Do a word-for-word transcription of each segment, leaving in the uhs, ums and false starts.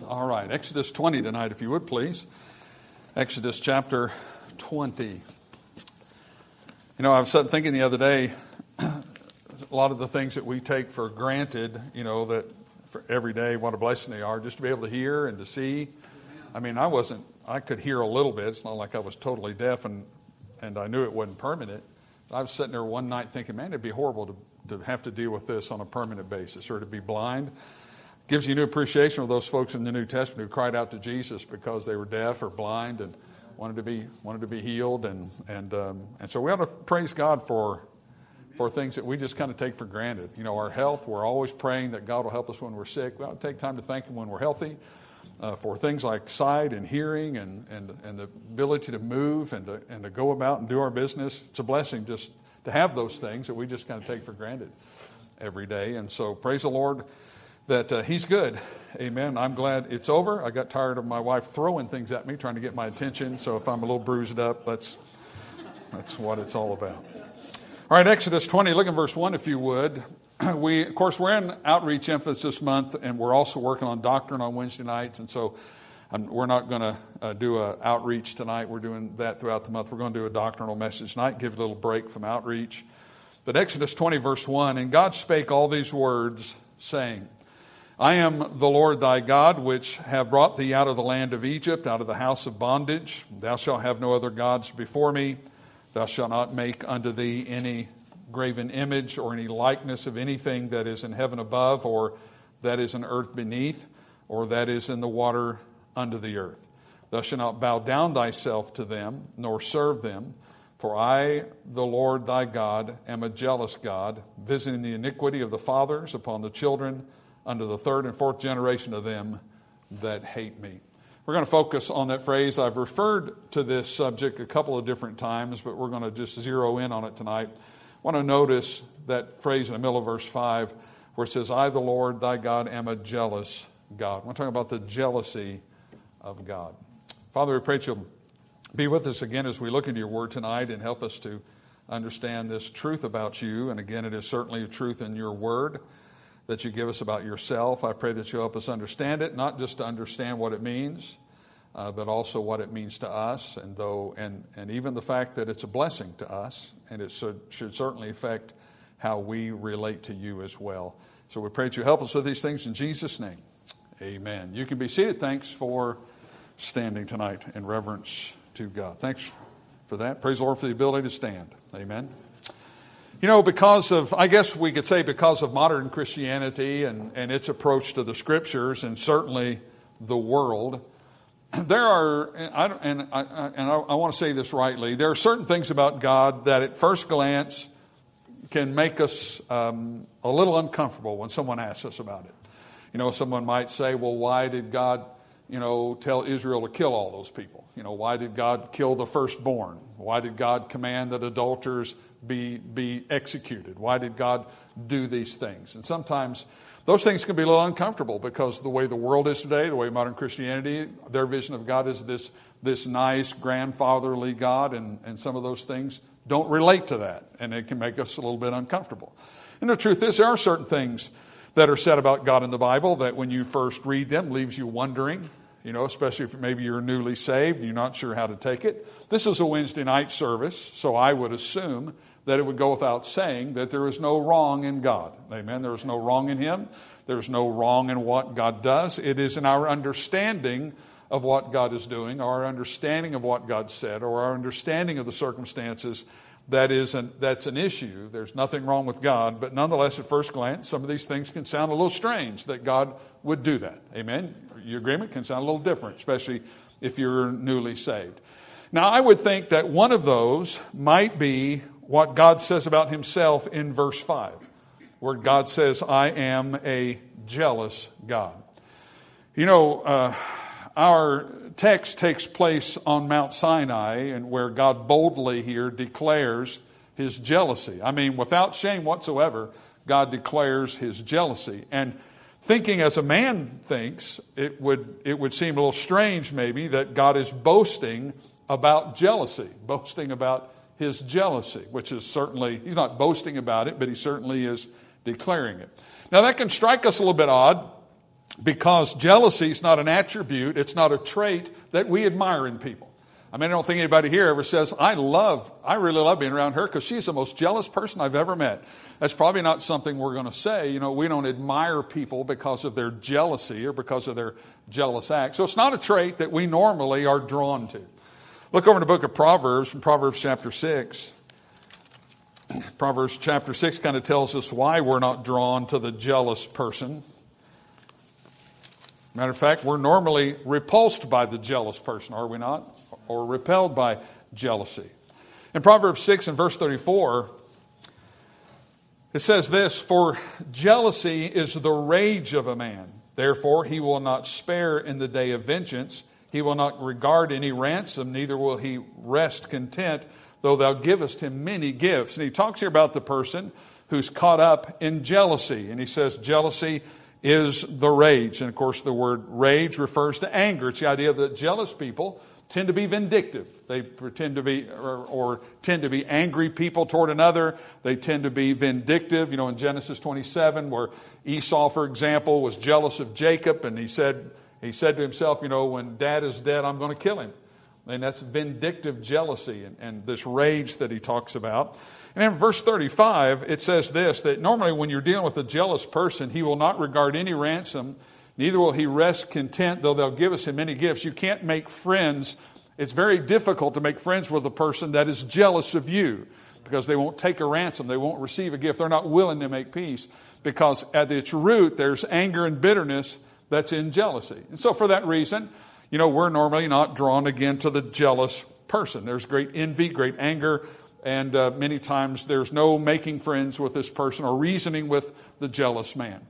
All right, Exodus twenty tonight, if you would, please. Exodus chapter twenty. You know, I was thinking the other day, a lot of the things that we take for granted, you know, that for every day, what a blessing they are, just to be able to hear and to see. I mean, I wasn't, I could hear a little bit. It's not like I was totally deaf and, and I knew it wasn't permanent. I was sitting there one night thinking, man, it'd be horrible to, to have to deal with this on a permanent basis or to be blind. Gives you new appreciation of those folks in the New Testament who cried out to Jesus because they were deaf or blind and wanted to be wanted to be healed, and and um, and so we ought to praise God for for things that we just kind of take for granted. You know, our health. We're always praying that God will help us when we're sick. We ought to take time to thank Him when we're healthy uh, for things like sight and hearing and and and the ability to move and to and to go about and do our business. It's a blessing just to have those things that we just kind of take for granted every day. And so praise the Lord that uh, He's good. Amen. I'm glad it's over. I got tired of my wife throwing things at me, trying to get my attention. So if I'm a little bruised up, that's that's what it's all about. All right, Exodus twenty, look at verse one, if you would. We, of course, we're in outreach emphasis month, and we're also working on doctrine on Wednesday nights. And so I'm, we're not going to uh, do an outreach tonight. We're doing that throughout the month. We're going to do a doctrinal message tonight, give a little break from outreach. But Exodus twenty, verse one, and God spake all these words, saying, I am the Lord thy God, which have brought thee out of the land of Egypt, out of the house of bondage. Thou shalt have no other gods before me. Thou shalt not make unto thee any graven image or any likeness of anything that is in heaven above, or that is in earth beneath, or that is in the water under the earth. Thou shalt not bow down thyself to them, nor serve them. For I, the Lord thy God, am a jealous God, visiting the iniquity of the fathers upon the children, unto the third and fourth generation of them that hate me. We're going to focus on that phrase. I've referred to this subject a couple of different times, but we're going to just zero in on it tonight. I want to notice that phrase in the middle of verse five where it says, I, the Lord, thy God, am a jealous God. We're talking about the jealousy of God. Father, we pray that you'll be with us again as we look into your word tonight and help us to understand this truth about you. And again, it is certainly a truth in your word that you give us about yourself. I pray that you help us understand it, not just to understand what it means, uh, but also what it means to us, and though, and, and even the fact that it's a blessing to us, and it should, should certainly affect how we relate to you as well. So we pray that you help us with these things in Jesus' name. Amen. You can be seated. Thanks for standing tonight in reverence to God. Thanks for that. Praise the Lord for the ability to stand. Amen. You know, because of, I guess we could say because of modern Christianity and, and its approach to the Scriptures, and certainly the world, there are, and I, and I, and I, I want to say this rightly, there are certain things about God that at first glance can make us um, a little uncomfortable when someone asks us about it. You know, someone might say, well, why did God, you know, tell Israel to kill all those people? You know, why did God kill the firstborn? Why did God command that adulterers be be executed? Why did God do these things? And sometimes those things can be a little uncomfortable because the way the world is today, the way modern Christianity, their vision of God is this this nice grandfatherly God, and, and some of those things don't relate to that, and it can make us a little bit uncomfortable. And the truth is, there are certain things that are said about God in the Bible that when you first read them leaves you wondering, you know, especially if maybe you're newly saved and you're not sure how to take it. This is a Wednesday night service, so I would assume that it would go without saying that there is no wrong in God. Amen. There is no wrong in Him. There's no wrong in what God does. It is in our understanding of what God is doing, our understanding of what God said, or our understanding of the circumstances that is an, that's an issue. There's nothing wrong with God, but nonetheless, at first glance, some of these things can sound a little strange that God would do that. Amen. Your agreement can sound a little different, especially if you're newly saved. Now, I would think that one of those might be what God says about Himself in verse five, where God says, I am a jealous God. You know, uh, our text takes place on Mount Sinai, and where God boldly here declares His jealousy. I mean, without shame whatsoever, God declares His jealousy. And thinking as a man thinks, it would it would seem a little strange maybe that God is boasting about jealousy, boasting about His jealousy, which is certainly, He's not boasting about it, but He certainly is declaring it. Now that can strike us a little bit odd Because jealousy is not an attribute, it's not a trait that we admire in people. I mean, I don't think anybody here ever says, I love, I really love being around her because she's the most jealous person I've ever met. That's probably not something we're going to say. You know, we don't admire people because of their jealousy or because of their jealous acts. So it's not a trait that we normally are drawn to. Look over in the book of Proverbs, in Proverbs chapter six. Proverbs chapter six kind of tells us why we're not drawn to the jealous person. Matter of fact, we're normally repulsed by the jealous person, are we not? Or repelled by jealousy. In Proverbs six and verse thirty-four, it says this, for jealousy is the rage of a man. Therefore, he will not spare in the day of vengeance. He will not regard any ransom, neither will he rest content, though thou givest him many gifts. And he talks here about the person who's caught up in jealousy. And he says jealousy is the rage. And of course, the word rage refers to anger. It's the idea that jealous people tend to be vindictive. They pretend to be, or, or tend to be angry people toward another. They tend to be vindictive. You know, in Genesis twenty-seven, where Esau, for example, was jealous of Jacob, and he said, he said to himself, you know, when Dad is dead, I'm going to kill him. And that's vindictive jealousy and, and this rage that he talks about. And in verse thirty-five, it says this, that normally when you're dealing with a jealous person, he will not regard any ransom, neither will he rest content, though they'll give us him many gifts. You can't make friends. It's very difficult to make friends with a person that is jealous of you because they won't take a ransom. They won't receive a gift. They're not willing to make peace because at its root, there's anger and bitterness that's in jealousy. And so for that reason, you know, we're normally not drawn again to the jealous person. There's great envy, great anger, and uh, many times there's no making friends with this person or reasoning with the jealous man.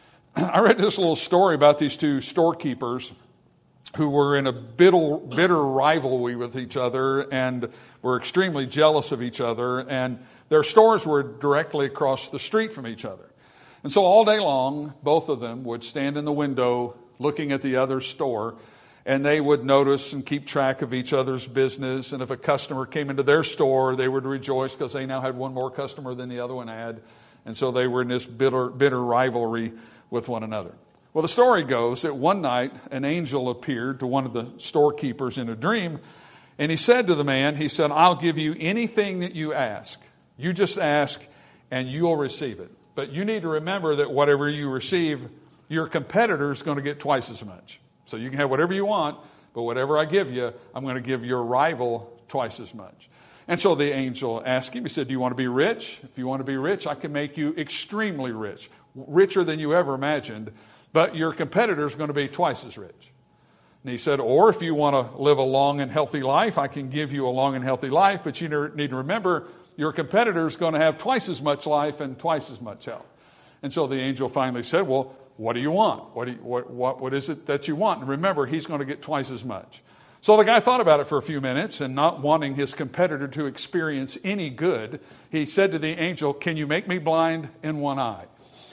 I read this little story about these two storekeepers who were in a bitter, bitter rivalry with each other and were extremely jealous of each other. And their stores were directly across the street from each other. And so all day long, both of them would stand in the window looking at the other's store, and they would notice and keep track of each other's business. And if a customer came into their store, they would rejoice because they now had one more customer than the other one had. And so they were in this bitter, bitter rivalry with one another. Well, the story goes that one night an angel appeared to one of the storekeepers in a dream, and he said to the man, he said, I'll give you anything that you ask. You just ask and you'll receive it. But you need to remember that whatever you receive, your competitor is going to get twice as much. So you can have whatever you want, but whatever I give you, I'm going to give your rival twice as much. And so the angel asked him, he said, do you want to be rich? If you want to be rich, I can make you extremely rich, richer than you ever imagined, but your competitor is going to be twice as rich. And he said, or if you want to live a long and healthy life, I can give you a long and healthy life, but you need to remember your competitor is going to have twice as much life and twice as much health. And so the angel finally said, well, what do you want? What, do you, what, what, what is it that you want? And remember, he's going to get twice as much. So the guy thought about it for a few minutes, and not wanting his competitor to experience any good, he said to the angel, can you make me blind in one eye?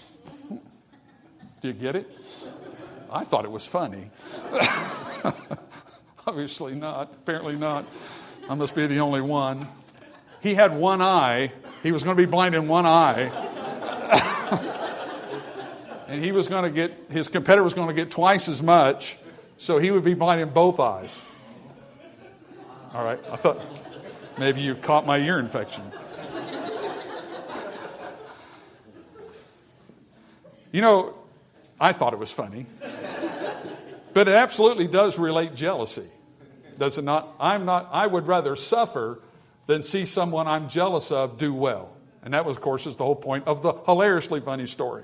Do you get it? I thought it was funny. Obviously not. Apparently not. I must be the only one. He had one eye. He was going to be blind in one eye. And he was going to get, his competitor was going to get twice as much, so he would be blind in both eyes. All right. I thought maybe you caught my ear infection. You know, I thought it was funny. But it absolutely does relate jealousy. Does it not? I'm not, I would rather suffer than see someone I'm jealous of do well. And that was, of course, is the whole point of the hilariously funny story.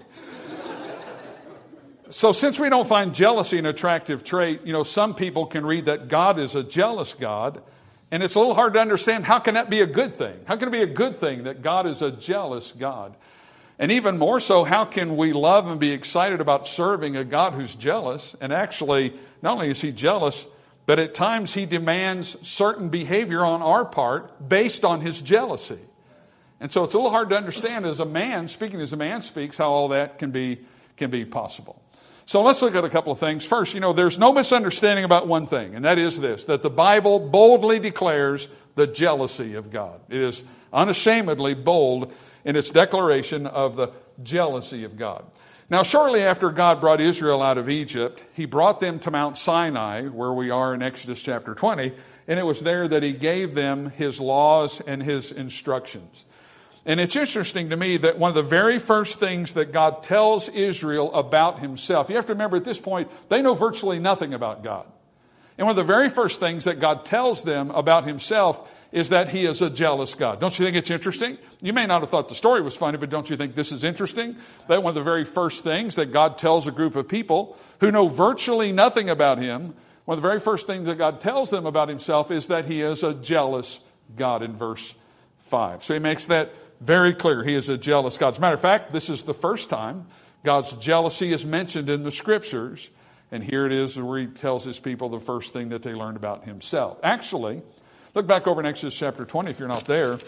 So since we don't find jealousy an attractive trait, you know, some people can read that God is a jealous God, and it's a little hard to understand how can that be a good thing? How can it be a good thing that God is a jealous God? And even more so, how can we love and be excited about serving a God who's jealous? And actually, not only is he jealous, but at times he demands certain behavior on our part based on his jealousy. And so it's a little hard to understand as a man, speaking as a man speaks, how all that can be, can be possible. So let's look at a couple of things. First, you know, there's no misunderstanding about one thing, and that is this, that the Bible boldly declares the jealousy of God. It is unashamedly bold in its declaration of the jealousy of God. Now, shortly after God brought Israel out of Egypt, he brought them to Mount Sinai, where we are in Exodus chapter twenty, and it was there that he gave them his laws and his instructions. And it's interesting to me that one of the very first things that God tells Israel about himself, you have to remember at this point, they know virtually nothing about God. And one of the very first things that God tells them about himself is that he is a jealous God. Don't you think it's interesting? You may not have thought the story was funny, but don't you think this is interesting? That one of the very first things that God tells a group of people who know virtually nothing about him, one of the very first things that God tells them about himself is that he is a jealous God in verse five. So he makes that very clear. He is a jealous God. As a matter of fact, this is the first time God's jealousy is mentioned in the scriptures. And here it is where he tells his people the first thing that they learned about himself. Actually, look back over in Exodus chapter twenty if you're not there.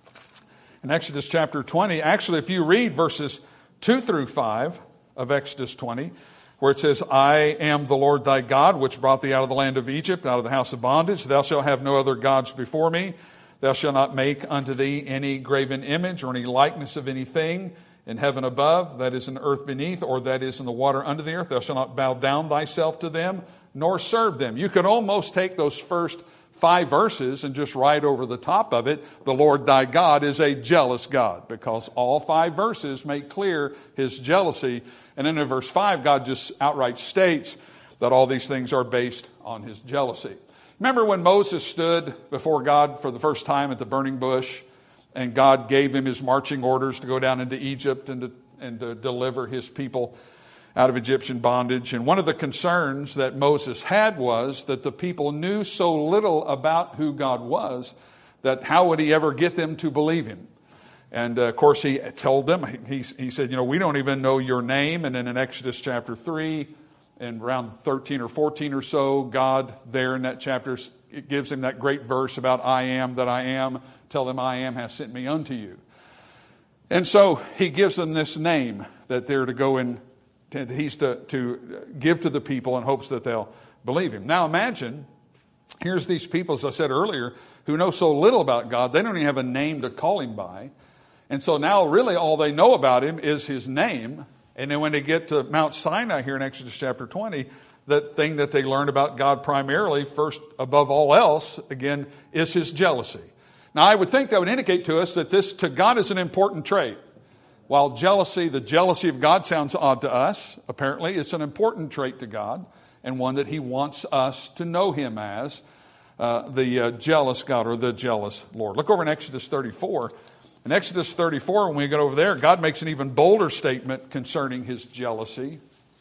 In Exodus chapter twenty, actually if you read verses two through five of Exodus twenty, where it says, I am the Lord thy God, which brought thee out of the land of Egypt, out of the house of bondage. Thou shalt have no other gods before me. Thou shalt not make unto thee any graven image or any likeness of anything in heaven above, that is in earth beneath, or that is in the water under the earth. Thou shalt not bow down thyself to them, nor serve them. You could almost take those first five verses and just write over the top of it, the Lord thy God is a jealous God, because all five verses make clear his jealousy. And then in verse five, God just outright states that all these things are based on his jealousy. Remember when Moses stood before God for the first time at the burning bush, and God gave him his marching orders to go down into Egypt and to, and to deliver his people out of Egyptian bondage. And one of the concerns that Moses had was that the people knew so little about who God was that how would he ever get them to believe him? And uh, of course he told them, he, he said, you know, we don't even know your name. And then in Exodus chapter three, and around thirteen or fourteen or so, God there in that chapter, it gives him that great verse about I am that I am. Tell them I am has sent me unto you. And so he gives them this name that they're to go in, he's to, to give to the people in hopes that they'll believe him. Now imagine, here's these people, as I said earlier, who know so little about God, they don't even have a name to call him by. And so now really all they know about him is his name. And then when they get to Mount Sinai here in Exodus chapter twenty, the thing that they learn about God primarily, first above all else, again, is his jealousy. Now I would think that would indicate to us that this to God is an important trait. While jealousy, the jealousy of God sounds odd to us, apparently it's an important trait to God and one that he wants us to know him as uh, the uh, jealous God or the jealous Lord. Look over in Exodus thirty-four. In Exodus thirty-four, when we get over there, God makes an even bolder statement concerning his jealousy.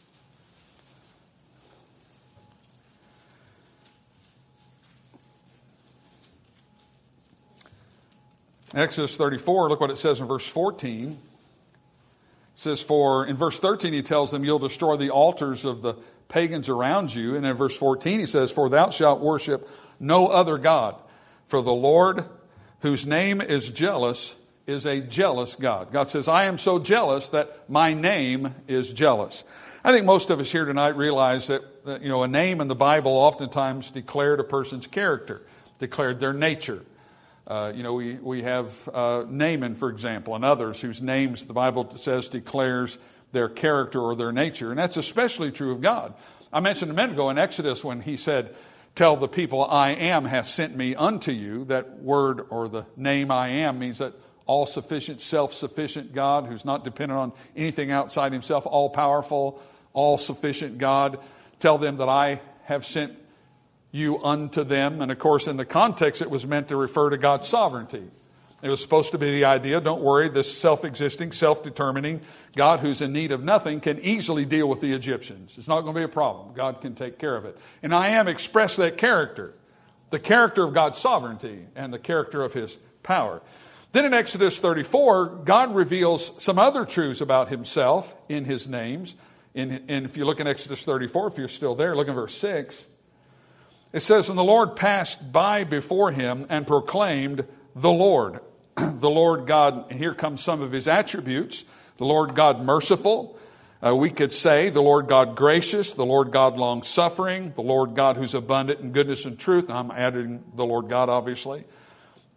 Exodus thirty-four, look what it says in verse fourteen. It says, for, in verse thirteen, he tells them, you'll destroy the altars of the pagans around you. And in verse fourteen, he says, for thou shalt worship no other God. For the Lord, whose name is jealous, is a jealous God. God says, I am so jealous that my name is jealous. I think most of us here tonight realize that, that you know, a name in the Bible oftentimes declared a person's character, declared their nature. Uh, you know, we, we have uh, Naaman, for example, and others whose names the Bible says declares their character or their nature. And that's especially true of God. I mentioned a minute ago in Exodus when he said, tell the people I am has sent me unto you. That word or the name I am means that all-sufficient, self-sufficient God who's not dependent on anything outside himself, all-powerful, all-sufficient God. Tell them that I have sent you unto them. And of course, in the context, it was meant to refer to God's sovereignty. It was supposed to be the idea, don't worry, this self-existing, self-determining God who's in need of nothing can easily deal with the Egyptians. It's not going to be a problem. God can take care of it. And I am express that character, the character of God's sovereignty and the character of his power. Then in Exodus thirty-four, God reveals some other truths about himself in his names. In, and if you look in Exodus thirty-four, if you're still there, look in verse six. It says, and the Lord passed by before him and proclaimed the Lord. The Lord God, and here comes some of his attributes. The Lord God merciful. Uh, we could say the Lord God gracious, the Lord God long-suffering, the Lord God who's abundant in goodness and truth. I'm adding the Lord God, obviously.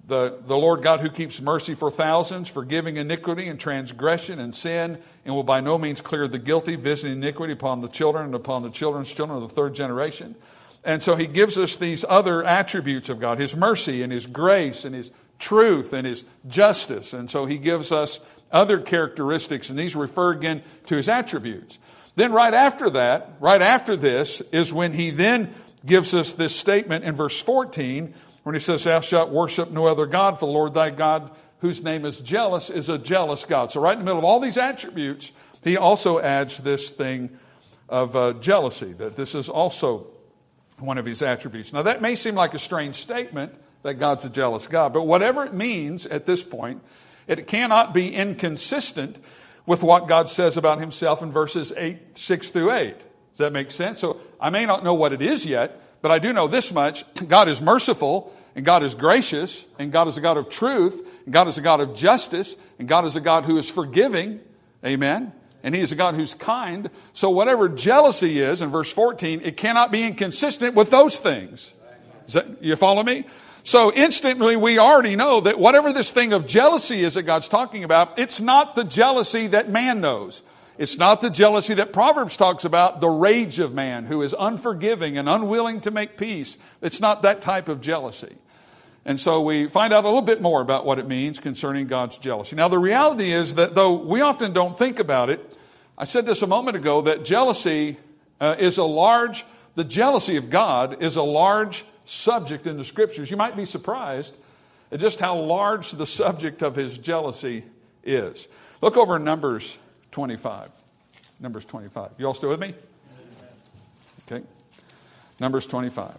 The, the Lord God who keeps mercy for thousands, forgiving iniquity and transgression and sin, and will by no means clear the guilty, visiting iniquity upon the children and upon the children's children of the third generation. And so he gives us these other attributes of God, his mercy and his grace and his truth and his justice. And so he gives us other characteristics, and these refer again to his attributes. Then right after that, right after this, is when he then gives us this statement in verse fourteen, when he says, thou shalt worship no other God, for the Lord thy God, whose name is jealous, is a jealous God. So right in the middle of all these attributes, he also adds this thing of uh, jealousy, that this is also one of his attributes. Now that may seem like a strange statement, that God's a jealous God, but whatever it means at this point, it cannot be inconsistent with what God says about himself in verses eight, six through eight. Does that make sense? So I may not know what it is yet, but I do know this much. God is merciful, and God is gracious, and God is a God of truth, and God is a God of justice, and God is a God who is forgiving. Amen. And he is a God who's kind. So whatever jealousy is in verse fourteen, it cannot be inconsistent with those things. Is that, you follow me? So instantly we already know that whatever this thing of jealousy is that God's talking about, it's not the jealousy that man knows. It's not the jealousy that Proverbs talks about, the rage of man who is unforgiving and unwilling to make peace. It's not that type of jealousy. And so we find out a little bit more about what it means concerning God's jealousy. Now the reality is that though we often don't think about it, I said this a moment ago, that jealousy uh, is a large, the jealousy of God is a large subject in the scriptures. You might be surprised at just how large the subject of his jealousy is. Look over in Numbers twenty-five. Numbers twenty-five. You all still with me? Okay. Numbers twenty-five.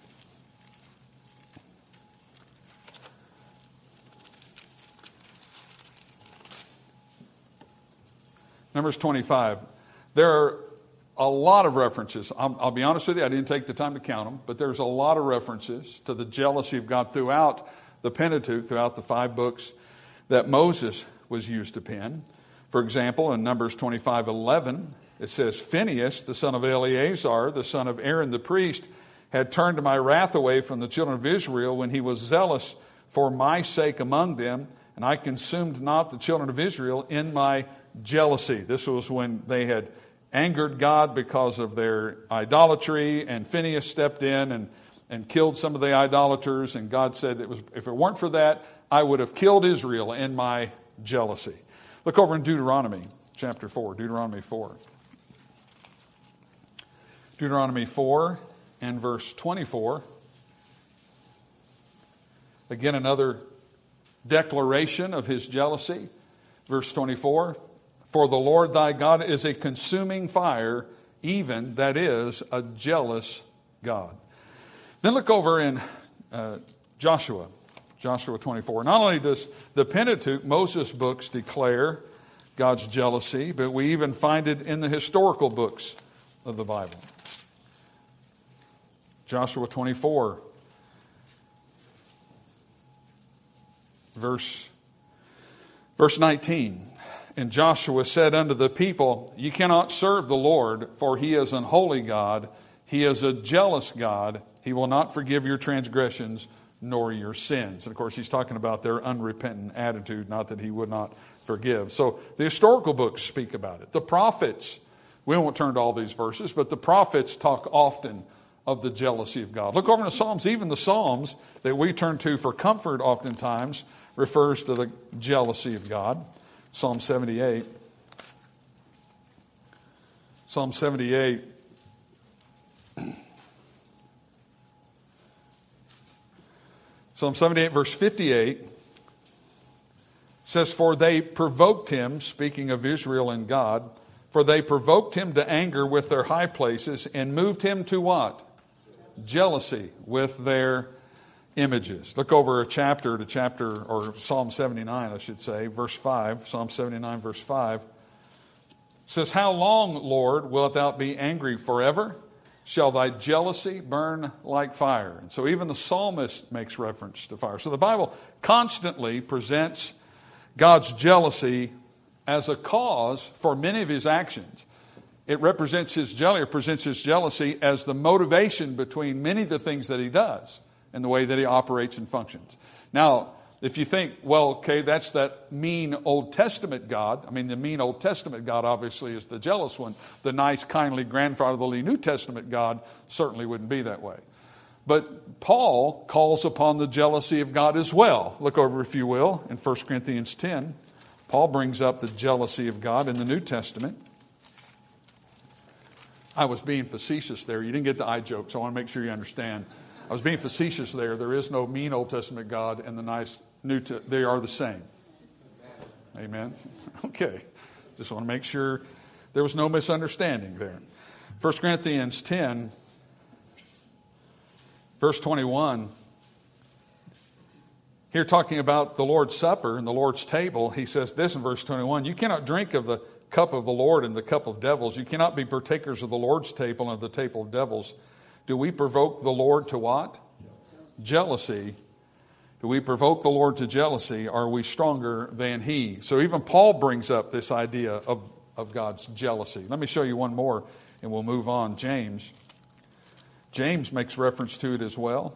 Numbers twenty-five. There are a lot of references. I'll, I'll be honest with you, I didn't take the time to count them, but there's a lot of references to the jealousy of God throughout the Pentateuch, throughout the five books that Moses was used to pen. For example, in Numbers twenty-five eleven, it says, Phinehas, the son of Eleazar, the son of Aaron the priest, had turned my wrath away from the children of Israel when he was zealous for my sake among them, and I consumed not the children of Israel in my jealousy. This was when they had angered God because of their idolatry, and Phinehas stepped in and, and killed some of the idolaters, and God said, it was, if it weren't for that, I would have killed Israel in my jealousy. Look over in Deuteronomy chapter four, Deuteronomy four. Deuteronomy four and verse twenty-four. Again, another declaration of his jealousy. Verse twenty-four, for the Lord thy God is a consuming fire, even, that is, a jealous God. Then look over in uh, Joshua, Joshua twenty-four. Not only does the Pentateuch, Moses' books, declare God's jealousy, but we even find it in the historical books of the Bible. Joshua twenty-four, verse, verse nineteen. And Joshua said unto the people, ye cannot serve the Lord, for he is an holy God. He is a jealous God. He will not forgive your transgressions nor your sins. And of course, he's talking about their unrepentant attitude, not that he would not forgive. So the historical books speak about it. The prophets, we won't turn to all these verses, but the prophets talk often of the jealousy of God. Look over in the Psalms. Even the Psalms that we turn to for comfort oftentimes refers to the jealousy of God. Psalm seventy-eight. Psalm seventy-eight. Psalm seventy-eight, verse fifty-eight says, for they provoked him, speaking of Israel and God, for they provoked him to anger with their high places and moved him to what? Jealousy with their images. Look over a chapter to chapter, or Psalm seventy-nine, I should say, verse five. Psalm seventy-nine, verse five. It says, how long, Lord, wilt thou be angry forever? Shall thy jealousy burn like fire? And so even the psalmist makes reference to fire. So the Bible constantly presents God's jealousy as a cause for many of his actions. It represents his jealousy, it presents his jealousy as the motivation between many of the things that he does and the way that he operates and functions. Now, if you think, well, okay, that's that mean Old Testament God. I mean, the mean Old Testament God obviously is the jealous one. The nice, kindly, grandfatherly New Testament God certainly wouldn't be that way. But Paul calls upon the jealousy of God as well. Look over, if you will, in First Corinthians ten. Paul brings up the jealousy of God in the New Testament. I was being facetious there. You didn't get the eye joke, so I want to make sure you understand. I was being facetious there. There is no mean Old Testament God and the nice New Testament. They are the same. Amen. Okay. Just want to make sure there was no misunderstanding there. First Corinthians ten, verse twenty-one. Here talking about the Lord's Supper and the Lord's table, he says this in verse twenty-one, you cannot drink of the cup of the Lord and the cup of devils. You cannot be partakers of the Lord's table and of the table of devils. Do we provoke the Lord to what? Jealousy. Do we provoke the Lord to jealousy? Are we stronger than He? So even Paul brings up this idea of, of God's jealousy. Let me show you one more and we'll move on. James. James makes reference to it as well.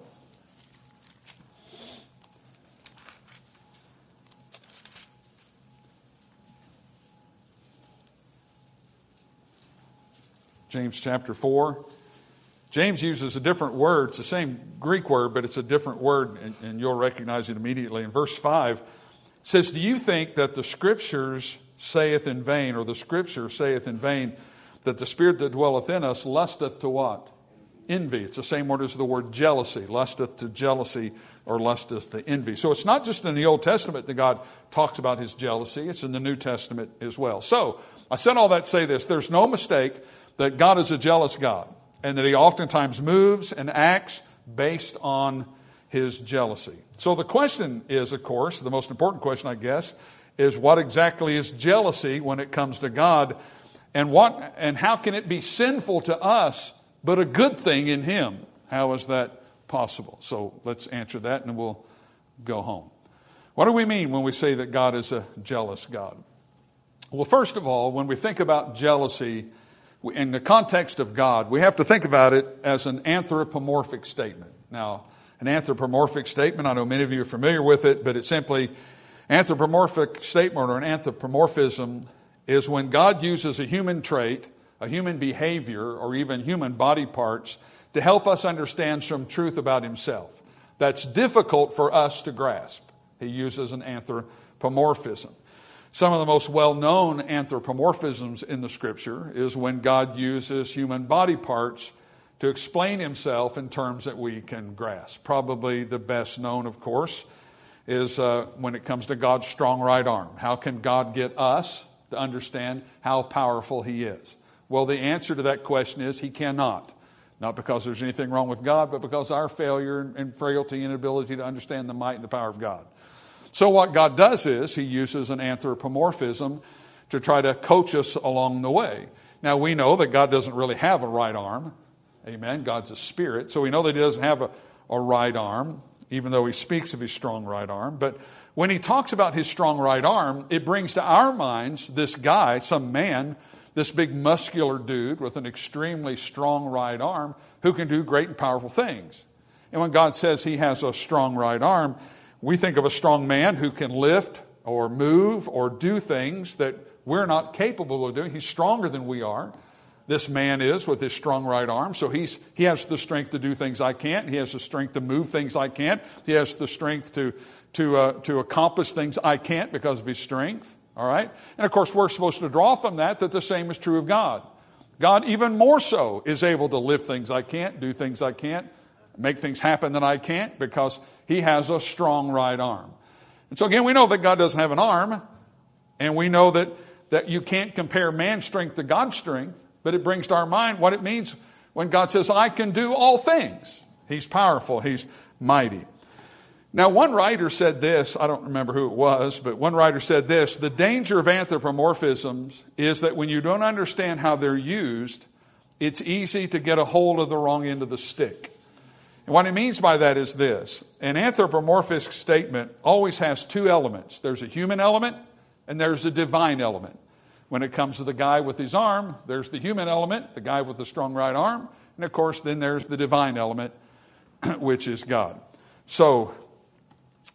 James chapter four. James uses a different word. It's the same Greek word, but it's a different word, and, and you'll recognize it immediately. In verse five, it says, do you think that the Scriptures saith in vain, or the Scripture saith in vain, that the Spirit that dwelleth in us lusteth to what? Envy. It's the same word as the word jealousy. Lusteth to jealousy, or lusteth to envy. So it's not just in the Old Testament that God talks about His jealousy. It's in the New Testament as well. So I said all that to say this. There's no mistake that God is a jealous God, and that He oftentimes moves and acts based on His jealousy. So the question is, of course, the most important question, I guess, is what exactly is jealousy when it comes to God, and what and how can it be sinful to us but a good thing in Him? How is that possible? So let's answer that and we'll go home. What do we mean when we say that God is a jealous God? Well, first of all, when we think about jealousy in the context of God, we have to think about it as an anthropomorphic statement. Now, an anthropomorphic statement, I know many of you are familiar with it, but it's simply anthropomorphic statement or an anthropomorphism is when God uses a human trait, a human behavior, or even human body parts to help us understand some truth about Himself that's difficult for us to grasp. He uses an anthropomorphism. Some of the most well-known anthropomorphisms in the Scripture is when God uses human body parts to explain Himself in terms that we can grasp. Probably the best known, of course, is uh, when it comes to God's strong right arm. How can God get us to understand how powerful He is? Well, the answer to that question is He cannot. Not because there's anything wrong with God, but because our failure and frailty and inability to understand the might and the power of God. So what God does is He uses an anthropomorphism to try to coach us along the way. Now we know that God doesn't really have a right arm. Amen. God's a spirit. So we know that He doesn't have a, a right arm, even though He speaks of His strong right arm. But when He talks about His strong right arm, it brings to our minds this guy, some man, this big muscular dude with an extremely strong right arm who can do great and powerful things. And when God says He has a strong right arm, we think of a strong man who can lift or move or do things that we're not capable of doing. He's stronger than we are. This man is with his strong right arm. So he's he has the strength to do things I can't. He has the strength to move things I can't. He has the strength to to uh, to accomplish things I can't because of his strength. All right? And of course, we're supposed to draw from that that the same is true of God. God, even more so, is able to lift things I can't, do things I can't, make things happen that I can't, because He has a strong right arm. And so again, we know that God doesn't have an arm, and we know that, that you can't compare man's strength to God's strength, but it brings to our mind what it means when God says, I can do all things. He's powerful. He's mighty. Now, one writer said this, I don't remember who it was, but one writer said this, the danger of anthropomorphisms is that when you don't understand how they're used, it's easy to get a hold of the wrong end of the stick. And what he means by that is this. An anthropomorphic statement always has two elements. There's a human element and there's a divine element. When it comes to the guy with his arm, there's the human element, the guy with the strong right arm. And of course, then there's the divine element, which is God. So,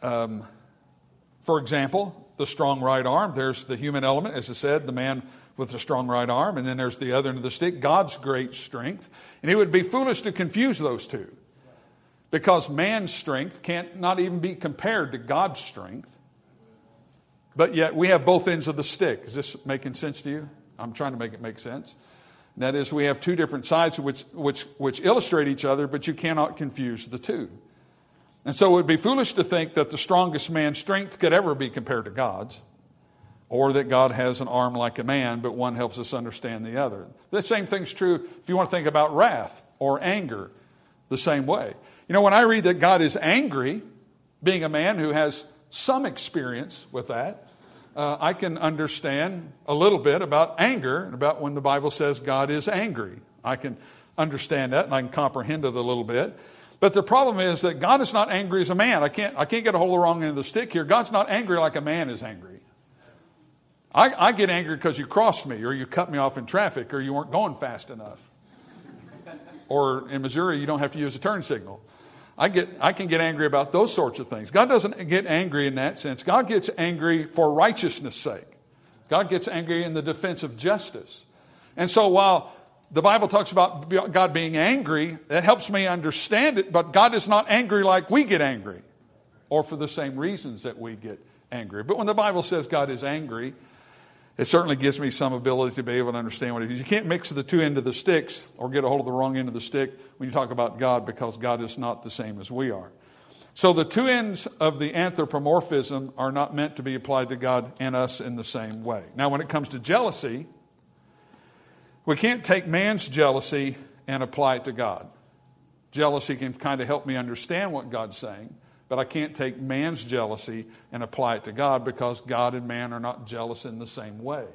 Um, for example, the strong right arm, there's the human element, as I said, the man with the strong right arm, and then there's the other end of the stick, God's great strength. And it would be foolish to confuse those two, because man's strength can't not even be compared to God's strength. But yet we have both ends of the stick. Is this making sense to you? I'm trying to make it make sense. And that is, we have two different sides which, which, which illustrate each other, but you cannot confuse the two. And so it would be foolish to think that the strongest man's strength could ever be compared to God's, or that God has an arm like a man, but one helps us understand the other. The same thing's true if you want to think about wrath or anger the same way. You know, when I read that God is angry, being a man who has some experience with that, uh, I can understand a little bit about anger and about when the Bible says God is angry. I can understand that and I can comprehend it a little bit. But the problem is that God is not angry as a man. I can't, I can't get a hold of the wrong end of the stick here. God's not angry like a man is angry. I, I get angry because you crossed me, or you cut me off in traffic, or you weren't going fast enough. Or in Missouri, you don't have to use a turn signal. I get, I can get angry about those sorts of things. God doesn't get angry in that sense. God gets angry for righteousness' sake. God gets angry in the defense of justice. And so while the Bible talks about God being angry, that helps me understand it, but God is not angry like we get angry, or for the same reasons that we get angry. But when the Bible says God is angry, it certainly gives me some ability to be able to understand what it is. You can't mix the two ends of the sticks or get a hold of the wrong end of the stick when you talk about God, because God is not the same as we are. So the two ends of the anthropomorphism are not meant to be applied to God and us in the same way. Now, when it comes to jealousy, we can't take man's jealousy and apply it to God. Jealousy can kind of help me understand what God's saying, but I can't take man's jealousy and apply it to God, because God and man are not jealous in the same way.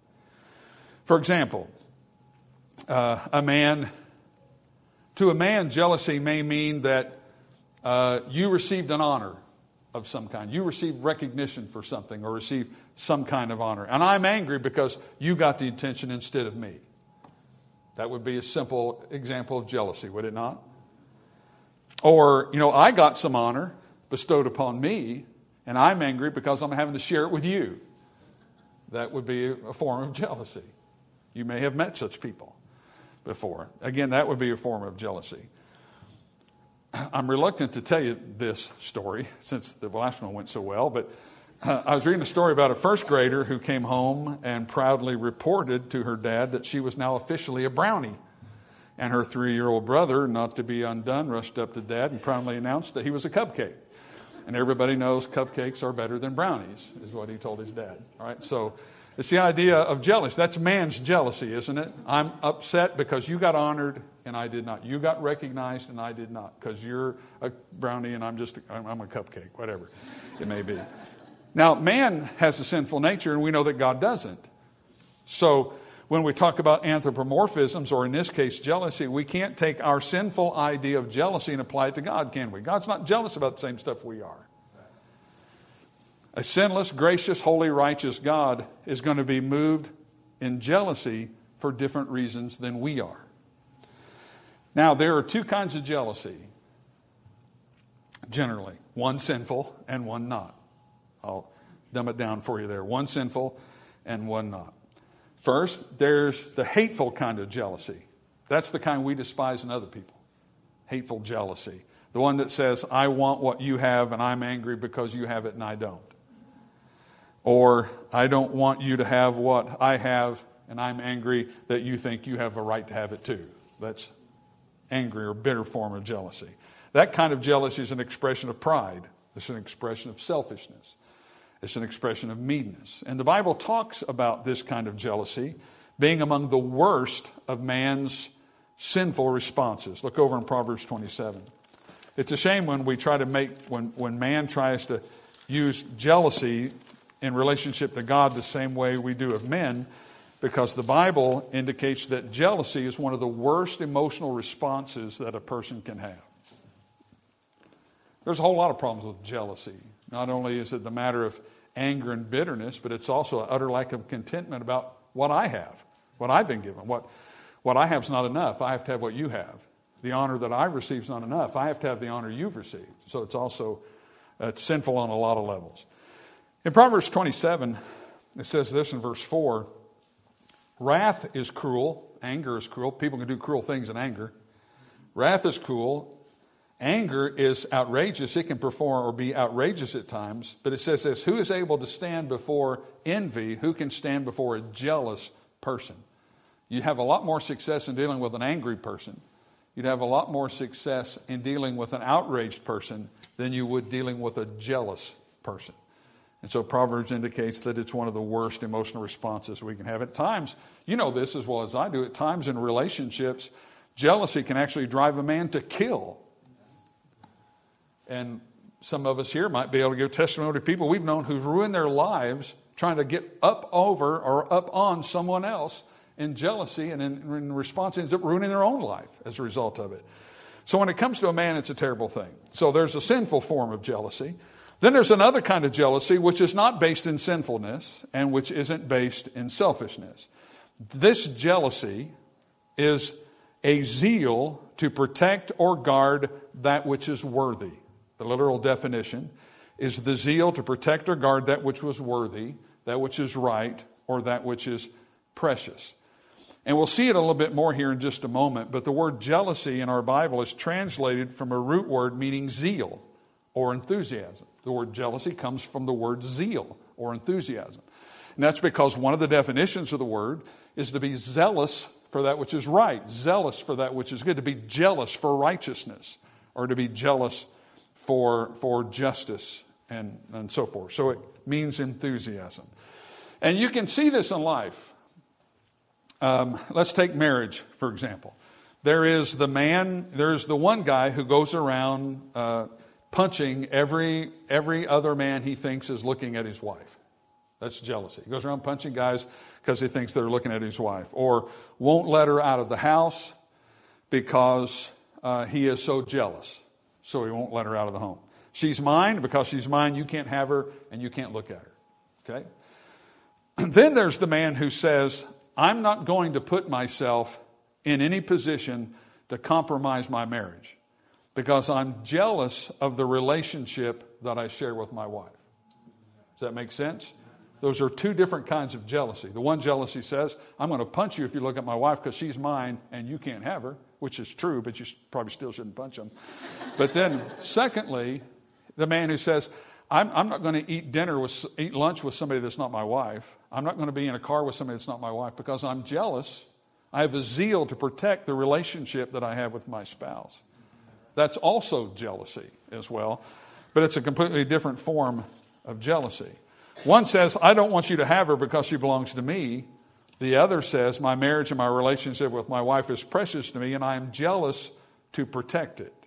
For example, uh, a man, to a man, jealousy may mean that uh, you received an honor of some kind. You received recognition for something, or received some kind of honor. And I'm angry because you got the attention instead of me. That would be a simple example of jealousy, would it not? Or, you know, I got some honor bestowed upon me, and I'm angry because I'm having to share it with you. That would be a form of jealousy. You may have met such people before. Again, that would be a form of jealousy. I'm reluctant to tell you this story since the last one went so well, but uh, I was reading a story about a first grader who came home and proudly reported to her dad that she was now officially a brownie. And her three-year-old brother, not to be undone, rushed up to Dad and proudly announced that he was a cupcake. And everybody knows cupcakes are better than brownies, is what he told his dad. All right, so it's the idea of jealousy. That's man's jealousy, isn't it? I'm upset because you got honored and I did not. You got recognized and I did not, because you're a brownie and I'm just a, I'm a cupcake, whatever it may be. Now, man has a sinful nature, and we know that God doesn't. So when we talk about anthropomorphisms, or in this case, jealousy, we can't take our sinful idea of jealousy and apply it to God, can we? God's not jealous about the same stuff we are. A sinless, gracious, holy, righteous God is going to be moved in jealousy for different reasons than we are. Now, there are two kinds of jealousy, generally. One sinful and one not. I'll dumb it down for you there. One sinful and one not. First, there's the hateful kind of jealousy. That's the kind we despise in other people. Hateful jealousy. The one that says, I want what you have and I'm angry because you have it and I don't. Or, I don't want you to have what I have and I'm angry that you think you have a right to have it too. That's angry or bitter form of jealousy. That kind of jealousy is an expression of pride. It's an expression of selfishness. It's an expression of meanness. And the Bible talks about this kind of jealousy being among the worst of man's sinful responses. Look over in Proverbs twenty-seven. It's a shame when we try to make, when, when man tries to use jealousy in relationship to God the same way we do of men, because the Bible indicates that jealousy is one of the worst emotional responses that a person can have. There's a whole lot of problems with jealousy. Not only is it the matter of anger and bitterness, but it's also an utter lack of contentment about what I have, what I've been given. What, what I have is not enough. I have to have what you have. The honor that I've received is not enough. I have to have the honor you've received. So it's also It's sinful on a lot of levels. In Proverbs twenty-seven, it says this in verse four, wrath is cruel, anger is cruel. People can do cruel things in anger. Wrath is cruel. Anger is outrageous. It can perform or be outrageous at times. But it says this, who is able to stand before envy? Who can stand before a jealous person? You have a lot more success in dealing with an angry person. You'd have a lot more success in dealing with an outraged person than you would dealing with a jealous person. And so Proverbs indicates that it's one of the worst emotional responses we can have. At times, you know this as well as I do, at times in relationships, jealousy can actually drive a man to kill. And some of us here might be able to give testimony to people we've known who've ruined their lives trying to get up over or up on someone else in jealousy, and in, in response ends up ruining their own life as a result of it. So when it comes to a man, it's a terrible thing. So there's a sinful form of jealousy. Then there's another kind of jealousy which is not based in sinfulness and which isn't based in selfishness. This jealousy is a zeal to protect or guard that which is worthy. The literal definition is the zeal to protect or guard that which was worthy, that which is right, or that which is precious. And we'll see it a little bit more here in just a moment, but the word jealousy in our Bible is translated from a root word meaning zeal or enthusiasm. The word jealousy comes from the word zeal or enthusiasm. And that's because one of the definitions of the word is to be zealous for that which is right, zealous for that which is good, to be jealous for righteousness, or to be jealous for, for justice and, and so forth. So it means enthusiasm. And you can see this in life. Um, let's take marriage, for example. There is the man, there's the one guy who goes around uh, punching every every other man he thinks is looking at his wife. That's jealousy. He goes around punching guys because he thinks they're looking at his wife. Or won't let her out of the house because uh, he is so jealous. So he won't let her out of the home. She's mine. Because she's mine, you can't have her and you can't look at her. Okay? Then there's the man who says, I'm not going to put myself in any position to compromise my marriage because I'm jealous of the relationship that I share with my wife. Does that make sense? Those are two different kinds of jealousy. The one jealousy says, I'm going to punch you if you look at my wife because she's mine and you can't have her, which is true, but you probably still shouldn't punch them. But then, secondly, the man who says, I'm, I'm not going to eat dinner with, eat lunch with somebody that's not my wife. I'm not going to be in a car with somebody that's not my wife because I'm jealous. I have a zeal to protect the relationship that I have with my spouse. That's also jealousy as well, but it's a completely different form of jealousy. One says, I don't want you to have her because she belongs to me. The other says, my marriage and my relationship with my wife is precious to me, and I am jealous to protect it.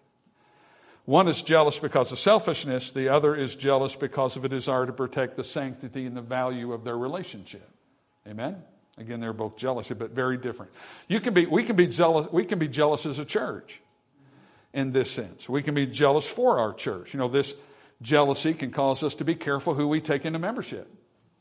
One is jealous because of selfishness. The other is jealous because of a desire to protect the sanctity and the value of their relationship. Amen? Again, they're both jealousy, but very different. You can be, we can be jealous, we can be jealous as a church in this sense. We can be jealous for our church. You know, this jealousy can cause us to be careful who we take into membership.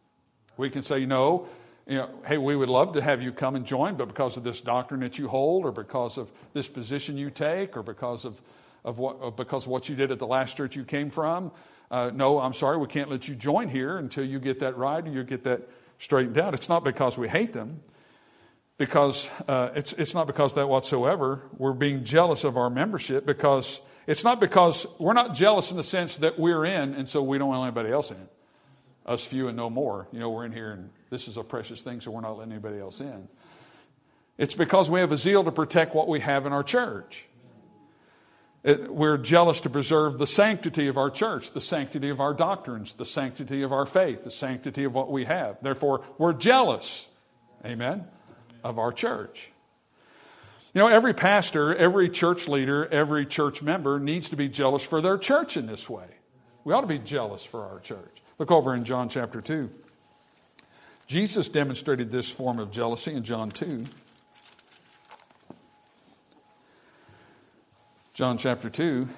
We can say, no, you know, hey, we would love to have you come and join, but because of this doctrine that you hold, or because of this position you take, or because of, of what of because of what you did at the last church you came from, uh, no, I'm sorry, we can't let you join here until you get that right or you get that straightened out. It's not because we hate them, because uh, it's it's not because of that whatsoever. We're being jealous of our membership because it's not because we're not jealous in the sense that we're in and so we don't want anybody else in. Us few and no more. You know, we're in here and this is a precious thing, so we're not letting anybody else in. It's because we have a zeal to protect what we have in our church. It, we're jealous to preserve the sanctity of our church, the sanctity of our doctrines, the sanctity of our faith, the sanctity of what we have. Therefore, we're jealous, amen, of our church. You know, every pastor, every church leader, every church member needs to be jealous for their church in this way. We ought to be jealous for our church. Look over in John chapter two. Jesus demonstrated this form of jealousy in John two. John chapter two.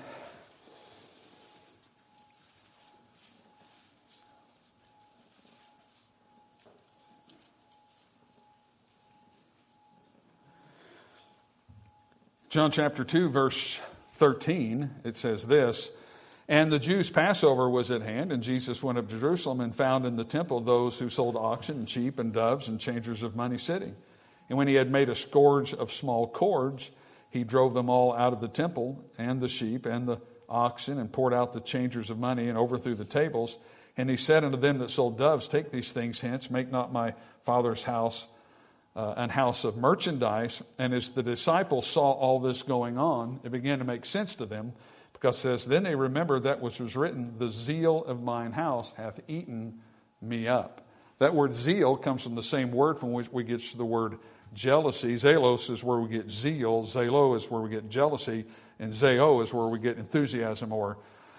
John chapter two, verse thirteen, it says this, And the Jews' Passover was at hand, and Jesus went up to Jerusalem and found in the temple those who sold oxen and sheep and doves and changers of money sitting. And when he had made a scourge of small cords, he drove them all out of the temple, and the sheep and the oxen, and poured out the changers of money, and overthrew the tables. And he said unto them that sold doves, take these things hence, make not my Father's house uh, an house of merchandise. And as the disciples saw all this going on, it began to make sense to them, because it says, then they remembered that which was written, the zeal of mine house hath eaten me up. That word zeal comes from the same word from which we get the word jealousy. Zelos is where we get zeal. Zelo is where we get jealousy. And zeo is where we get enthusiasm or,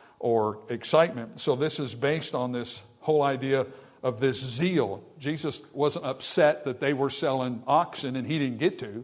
or excitement. So this is based on this whole idea of this zeal. Jesus wasn't upset that they were selling oxen and he didn't get to.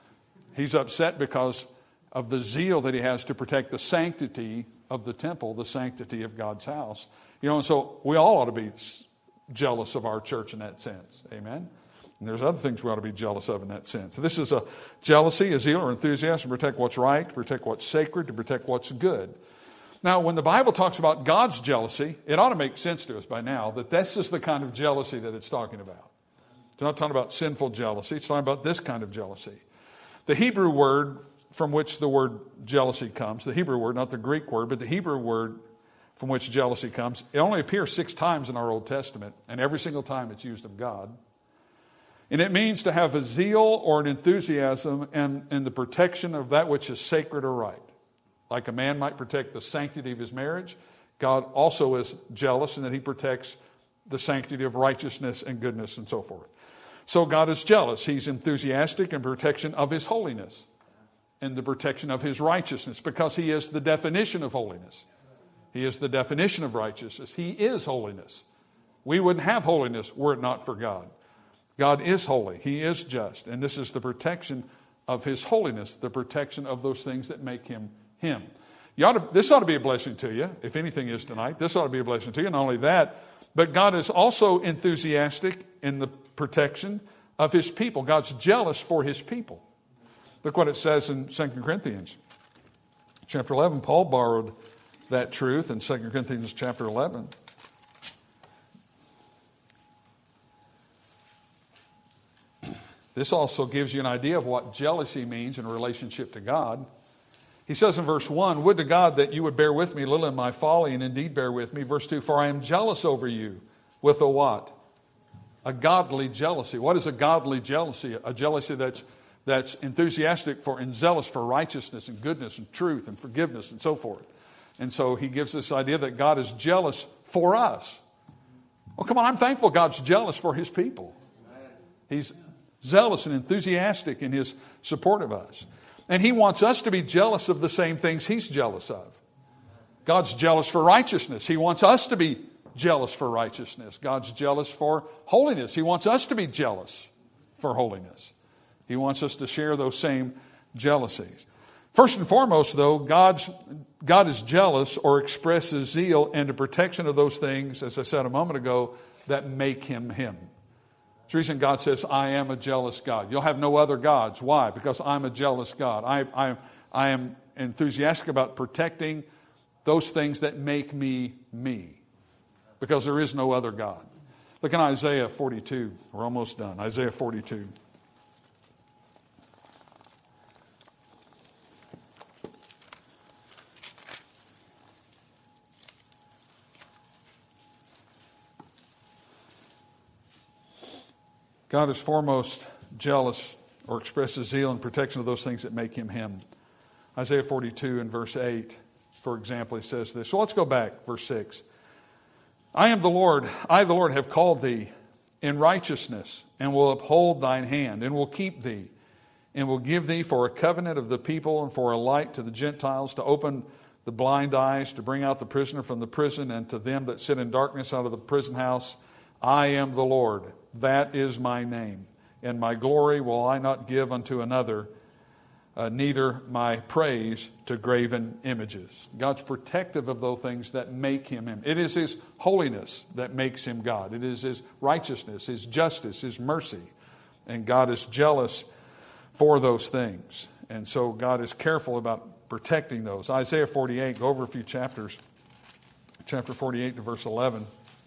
He's upset because of the zeal that he has to protect the sanctity of the temple, the sanctity of God's house. You know, and so we all ought to be jealous of our church in that sense. Amen? And there's other things we ought to be jealous of in that sense. So this is a jealousy, a zeal or enthusiasm to protect what's right, to protect what's sacred, to protect what's good. Now, when the Bible talks about God's jealousy, it ought to make sense to us by now that this is the kind of jealousy that it's talking about. It's not talking about sinful jealousy. It's talking about this kind of jealousy. The Hebrew word from which the word jealousy comes, the Hebrew word, not the Greek word, but the Hebrew word from which jealousy comes, it only appears six times in our Old Testament, and every single time it's used of God. And it means to have a zeal or an enthusiasm in, in the protection of that which is sacred or right. Like a man might protect the sanctity of his marriage, God also is jealous in that he protects the sanctity of righteousness and goodness and so forth. So God is jealous. He's enthusiastic in protection of his holiness and the protection of his righteousness, because he is the definition of holiness. He is the definition of righteousness. He is holiness. We wouldn't have holiness were it not for God. God is holy. He is just. And this is the protection of his holiness, the protection of those things that make him him. You ought to, this ought to be a blessing to you, if anything is tonight. This ought to be a blessing to you. Not only that, but God is also enthusiastic in the protection of his people. God's jealous for his people. Look what it says in Second Corinthians chapter eleven. Paul borrowed that truth in Second Corinthians chapter eleven. This also gives you an idea of what jealousy means in relationship to God. He says in verse one, would to God that you would bear with me a little in my folly, and indeed bear with me. Verse two, for I am jealous over you with a what? A godly jealousy. What is a godly jealousy? A jealousy that's that's enthusiastic for and zealous for righteousness and goodness and truth and forgiveness and so forth. And so he gives this idea that God is jealous for us. Well, come on, I'm thankful God's jealous for his people. He's zealous and enthusiastic in his support of us. And he wants us to be jealous of the same things he's jealous of. God's jealous for righteousness. He wants us to be jealous for righteousness. God's jealous for holiness. He wants us to be jealous for holiness. He wants us to share those same jealousies. First and foremost, though, God's, God is jealous or expresses zeal and the protection of those things, as I said a moment ago, that make him him. It's the reason God says, I am a jealous God. You'll have no other gods. Why? Because I'm a jealous God. I, I, I am enthusiastic about protecting those things that make me me. Because there is no other God. Look in Isaiah forty-two. We're almost done. Isaiah forty-two. God is foremost jealous or expresses zeal and protection of those things that make him him. Isaiah forty-two and verse eight, for example, he says this. So let's go back, verse six. I am the Lord, I the Lord have called thee in righteousness, and will uphold thine hand, and will keep thee, and will give thee for a covenant of the people, and for a light to the Gentiles, to open the blind eyes, to bring out the prisoner from the prison, and to them that sit in darkness out of the prison house. I am the Lord, that is my name, and my glory will I not give unto another, uh, neither my praise to graven images. God's protective of those things that make him him. It is his holiness that makes him God. It is his righteousness, his justice, his mercy. And God is jealous for those things. And so God is careful about protecting those. Isaiah forty-eight, go over a few chapters. chapter forty-eight to verse eleven.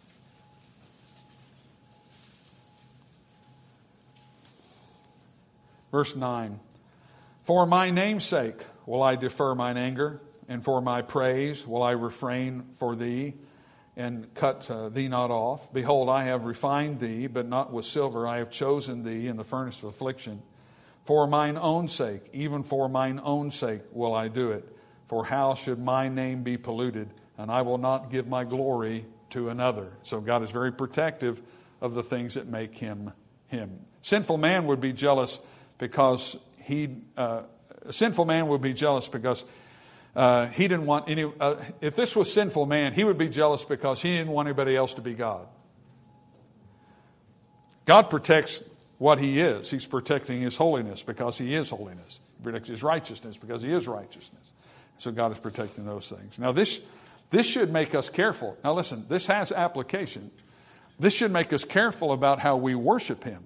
Verse nine. For my name's sake will I defer mine anger, and for my praise will I refrain for thee, and cut uh, thee not off. Behold, I have refined thee, but not with silver. I have chosen thee in the furnace of affliction. For mine own sake, even for mine own sake will I do it. For how should my name be polluted? And I will not give my glory to another. So God is very protective of the things that make him him. Sinful man would be jealous because he, uh, a sinful man would be jealous because uh, he didn't want any, uh, if this was sinful man, he would be jealous because he didn't want anybody else to be God. God protects what he is. He's protecting his holiness because he is holiness. He protects his righteousness because he is righteousness. So God is protecting those things. Now this, this should make us careful. Now listen, this has application. This should make us careful about how we worship him.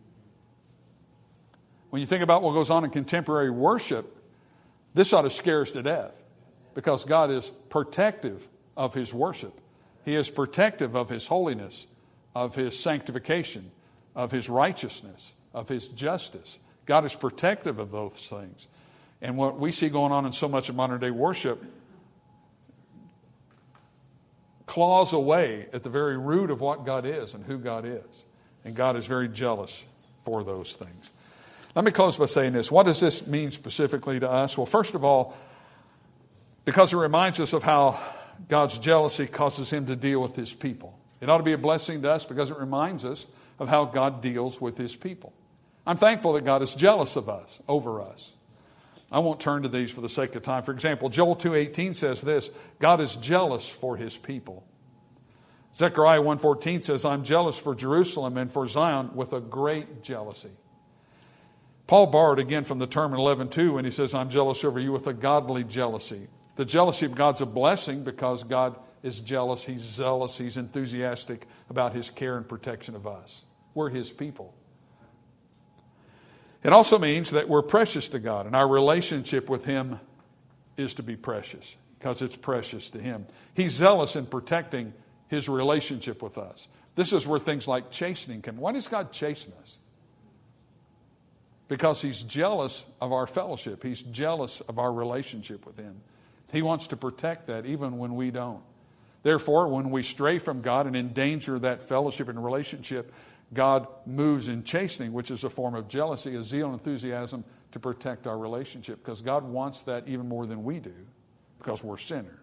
When you think about what goes on in contemporary worship, this ought to scare us to death because God is protective of his worship. He is protective of his holiness, of his sanctification, of his righteousness, of his justice. God is protective of those things. And what we see going on in so much of modern day worship claws away at the very root of what God is and who God is. And God is very jealous for those things. Let me close by saying this. What does this mean specifically to us? Well, first of all, because it reminds us of how God's jealousy causes him to deal with his people. It ought to be a blessing to us because it reminds us of how God deals with his people. I'm thankful that God is jealous of us, over us. I won't turn to these for the sake of time. For example, Joel two eighteen says this, God is jealous for his people. Zechariah one fourteen says, I'm jealous for Jerusalem and for Zion with a great jealousy. Paul borrowed again from the term in eleven two when he says, I'm jealous over you with a godly jealousy. The jealousy of God's a blessing because God is jealous. He's zealous. He's enthusiastic about his care and protection of us. We're his people. It also means that we're precious to God, and our relationship with him is to be precious because it's precious to him. He's zealous in protecting his relationship with us. This is where things like chastening come. Why does God chasten us? Because he's jealous of our fellowship. He's jealous of our relationship with him. He wants to protect that even when we don't. Therefore, when we stray from God and endanger that fellowship and relationship, God moves in chastening, which is a form of jealousy, a zeal and enthusiasm to protect our relationship. Because God wants that even more than we do, because we're sinners.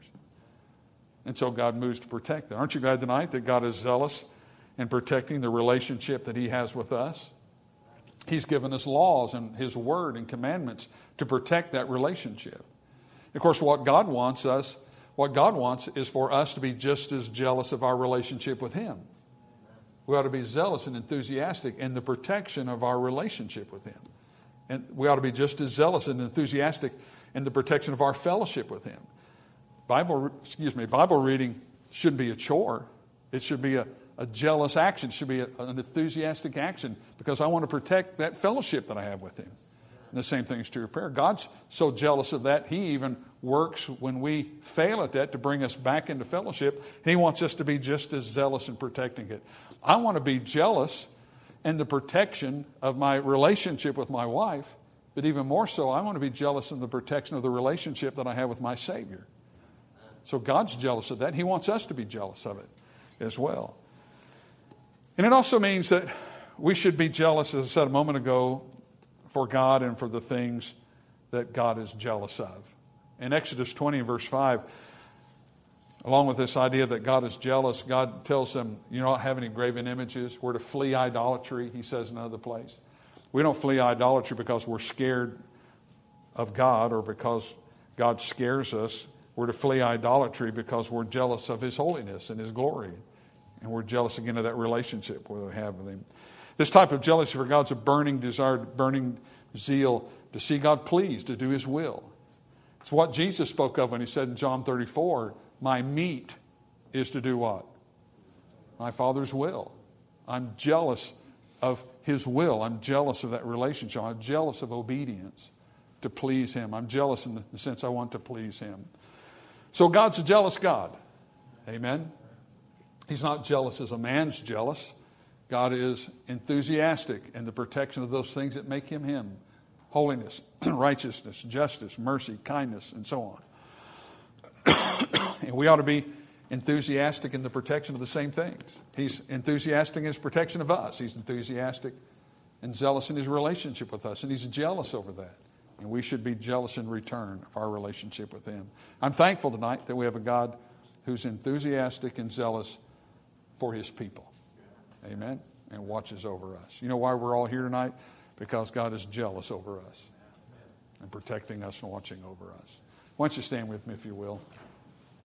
And so God moves to protect that. Aren't you glad tonight that God is zealous in protecting the relationship that he has with us? He's given us laws and his word and commandments to protect that relationship. Of course, what God wants us, what God wants is for us to be just as jealous of our relationship with him. We ought to be zealous and enthusiastic in the protection of our relationship with him. And we ought to be just as zealous and enthusiastic in the protection of our fellowship with him. Bible, excuse me, Bible reading shouldn't be a chore. It should be a A jealous action. It should be a, an enthusiastic action because I want to protect that fellowship that I have with him. And the same thing is true of prayer. God's so jealous of that, he even works when we fail at that to bring us back into fellowship. He wants us to be just as zealous in protecting it. I want to be jealous in the protection of my relationship with my wife, but even more so, I want to be jealous in the protection of the relationship that I have with my Savior. So God's jealous of that. He wants us to be jealous of it as well. And it also means that we should be jealous, as I said a moment ago, for God and for the things that God is jealous of. In Exodus twenty, verse five, along with this idea that God is jealous, God tells them, you don't have any graven images. We're to flee idolatry, he says in another place. We don't flee idolatry because we're scared of God or because God scares us. We're to flee idolatry because we're jealous of his holiness and his glory. And we're jealous again of that relationship we have with him. This type of jealousy for God's a burning desire, burning zeal to see God pleased, to do his will. It's what Jesus spoke of when he said in John thirty-four, my meat is to do what? My Father's will. I'm jealous of his will. I'm jealous of that relationship. I'm jealous of obedience to please him. I'm jealous in the sense I want to please him. So God's a jealous God. Amen? He's not jealous as a man's jealous. God is enthusiastic in the protection of those things that make him him. Holiness, righteousness, justice, mercy, kindness, and so on. And we ought to be enthusiastic in the protection of the same things. He's enthusiastic in his protection of us. He's enthusiastic and zealous in his relationship with us. And he's jealous over that. And we should be jealous in return of our relationship with him. I'm thankful tonight that we have a God who's enthusiastic and zealous for his people. Amen. And watches over us. You know why we're all here tonight? Because God is jealous over us and protecting us and watching over us. Why don't you stand with me if you will?